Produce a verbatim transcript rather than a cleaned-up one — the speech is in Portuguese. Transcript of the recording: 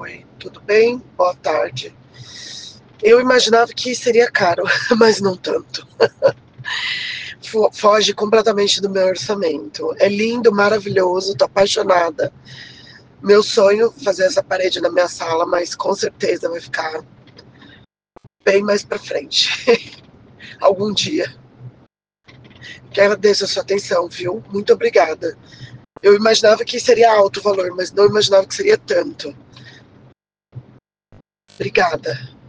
Oi, tudo bem? Boa tarde. Eu imaginava que seria caro, mas não tanto. Foge completamente do meu orçamento. É lindo, maravilhoso, tô apaixonada. Meu sonho é fazer essa parede na minha sala, mas com certeza vai ficar bem mais pra frente. Algum dia. Quero agradecer a sua atenção, viu? Muito obrigada. Eu imaginava que seria alto o valor, mas não imaginava que seria tanto. Obrigada.